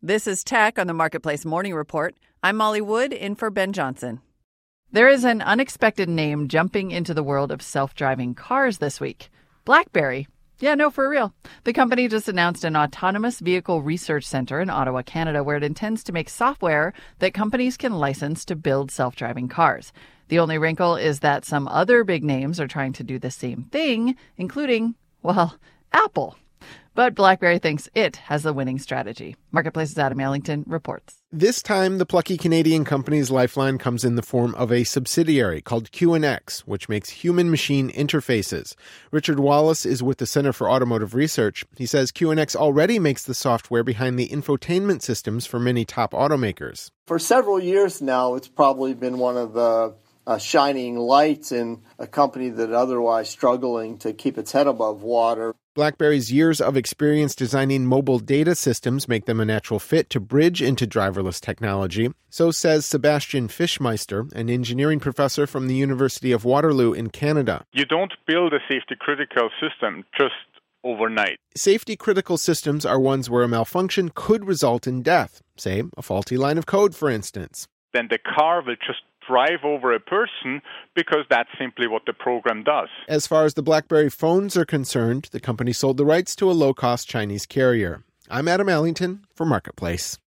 This is Tech on the Marketplace Morning Report. I'm Molly Wood, in for Ben Johnson. There is an unexpected name jumping into the world of self-driving cars this week. BlackBerry. Yeah, no, for real. The company just announced an autonomous vehicle research center in Ottawa, Canada, where it intends to make software that companies can license to build self-driving cars. The only wrinkle is that some other big names are trying to do the same thing, including, well, Apple. But BlackBerry thinks it has the winning strategy. Marketplace's Adam Ellington reports. This time, the plucky Canadian company's lifeline comes in the form of a subsidiary called QNX, which makes human-machine interfaces. Richard Wallace is with the Center for Automotive Research. He says QNX already makes the software behind the infotainment systems for many top automakers. For several years now, it's probably been one of the shining lights in a company that otherwise struggling to keep its head above water. BlackBerry's years of experience designing mobile data systems make them a natural fit to bridge into driverless technology. So says Sebastian Fischmeister, an engineering professor from the University of Waterloo in Canada. You don't build a safety-critical system just overnight. Safety-critical systems are ones where a malfunction could result in death, say a faulty line of code, for instance. Then the car will just drive over a person because that's simply what the program does. As far as the BlackBerry phones are concerned, the company sold the rights to a low-cost Chinese carrier. I'm Adam Ellington for Marketplace.